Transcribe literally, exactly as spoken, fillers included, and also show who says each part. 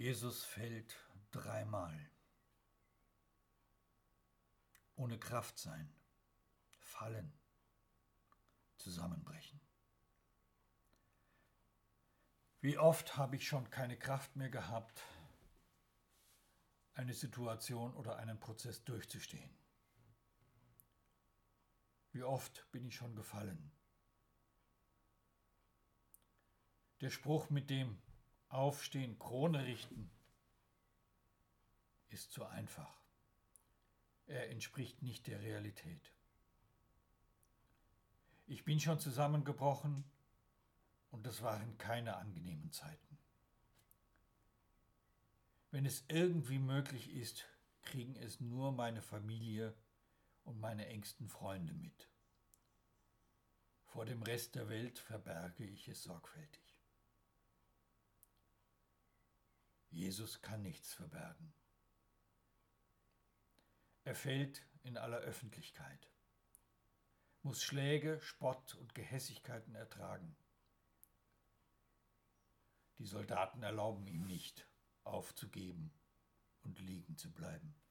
Speaker 1: Jesus fällt dreimal. Ohne Kraft sein, fallen, zusammenbrechen. Wie oft habe ich schon keine Kraft mehr gehabt, eine Situation oder einen Prozess durchzustehen? Wie oft bin ich schon gefallen? Der Spruch mit dem Aufstehen, Krone richten, ist zu einfach. Er entspricht nicht der Realität. Ich bin schon zusammengebrochen und das waren keine angenehmen Zeiten. Wenn es irgendwie möglich ist, kriegen es nur meine Familie und meine engsten Freunde mit. Vor dem Rest der Welt verberge ich es sorgfältig. Jesus kann nichts verbergen. Er fällt in aller Öffentlichkeit, muss Schläge, Spott und Gehässigkeiten ertragen. Die Soldaten erlauben ihm nicht, aufzugeben und liegen zu bleiben.